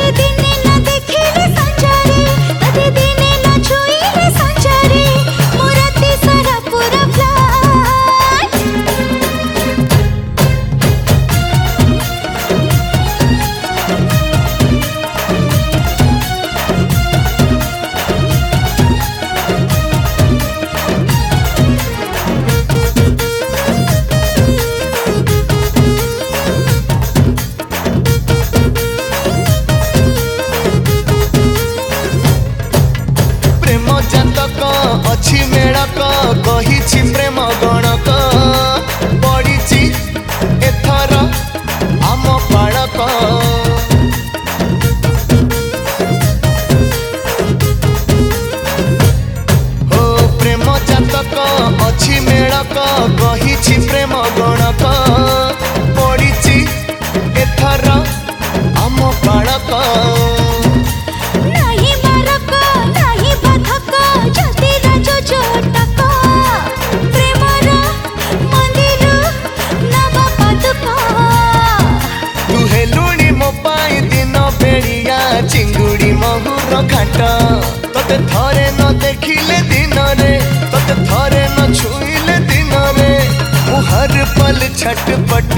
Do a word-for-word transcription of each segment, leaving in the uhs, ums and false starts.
दिने न देखिले संचारे तते दिने न छुईले संचारे मोरती सारा पूरा फ्लाट प्रेम जातक अछि मेड़क कहिछि प्रेम गणक पड़िछि एथर आम पाड़क हो प्रेम जातक अछि मेड़क कहिछि प्रेम गणक पड़िछि एथर आम पाड़क नाही बारक नाही बाधक जति राजो जोटक प्रेमर मंदिर नवा पादुक तू हेलुणी मो पाई दिन बेड़िया चिंगुड़ी महुर घाट तते थरे न देखिले दिन रे तते थरे न छुईले दिन रे मु हर पल छटपट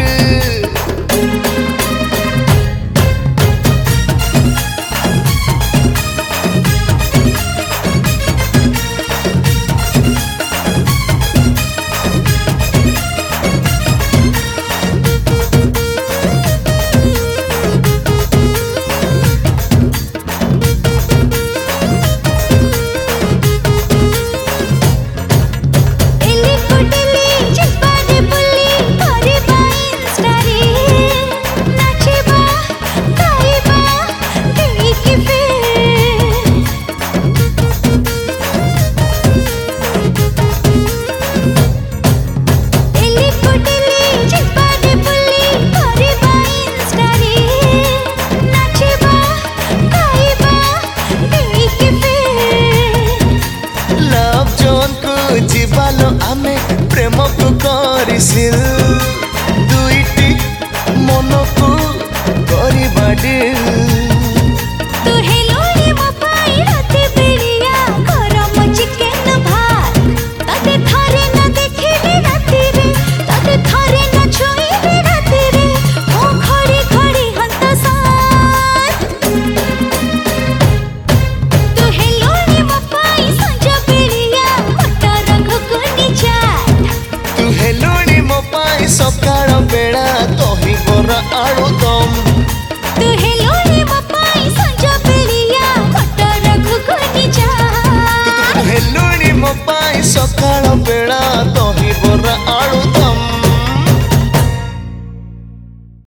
एली कुटली जिबारे बुली करे बाइन स्टारी नाचेबा गाइबा देखि फिर एली कुटली जिबारे बुली करे बाइन स्टारी नाचेबा गाइबा देखि फिर लव जोन को जीवालो आमे प्रेम को करिसिल दुईटी मन को करिबा दिल तू हेलोनी मो पाई राती बेड़िया गरम चिकेन भात तते थारे न देखिले राती रे तते थारे न छुईले राती रे ओ घड़ी घड़ी हंत साथ तू हेलोनी मो पाई संजा बेड़िया मटर घुगुनी चाट तू हेलुणी मो पाई सकाळ बेड़ा दही बरा आलू दम